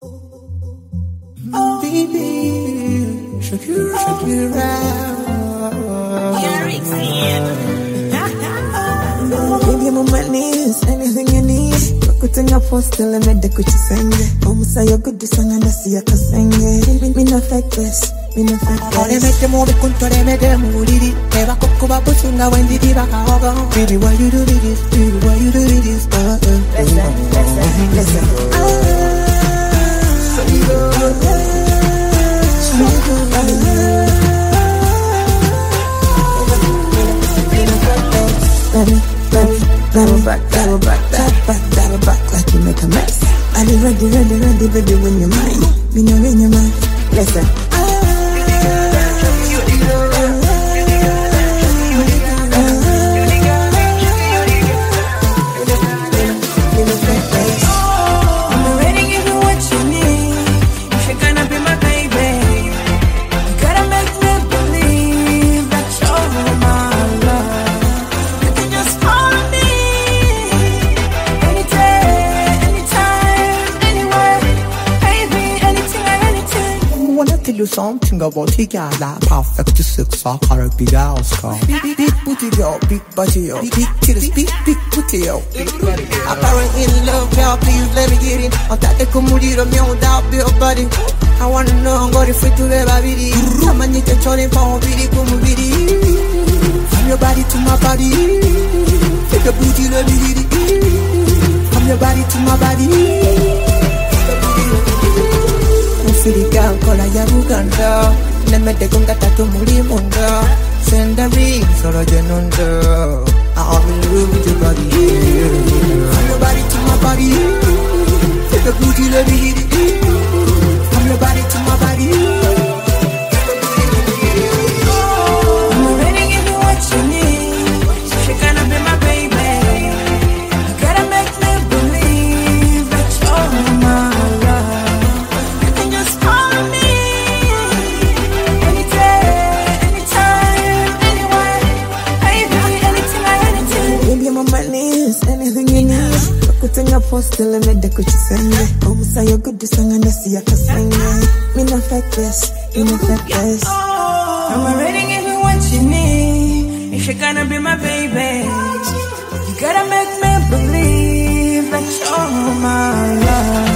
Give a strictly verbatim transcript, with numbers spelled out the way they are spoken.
Oh, baby, Shakira, Shakira. You're Give you my money, anything you need. Kutenga postal and the kuchi senge. Omusa yo good song and see a kasenge. Me no fake this, me no fake this. Ole make the movie kuntore me de muridi. Eva kokuba busunga when did you back over? Baby, why you do this? Baby, why you do this? Uh, uh, listen, listen, listen. Ah, so you go, so you go. Let me, let me. Double back, double back, double back, double back, like you make a mess. I be ready, ready, ready, baby, when you're mine. Me know when you're mine. Listen. Tell you something about the girl that perfect to sex for her big house car. Big, big booty girl, big body girl, big titties, big, big booty girl. Apparent in love, girl, please let me get in. On that they come with you, me without your body. I wanna know, I'm gonna fit to the baby. I'm gonna need to turn it for a video, come with it. From your body to my body. Take the booty, let me get it. From your body to my body. Siriga kola ya Uganda. Nemede gonga tatu muri munda. Send the ring, solo jenunda. I'm in love with your body. From your body to my body. Take the booty, let me hit it. From your body to my body. I'm already giving what you need. She gonna be my baby. You gotta make me believe that you're my love. Anything you need. Kutenga postal and the kuchi senge. Omusa yo good song and see a kasenge. Me no fake this, me no fake this. I'm already giving what you need. If you're gonna be my baby, you gotta make me believe that you're my love.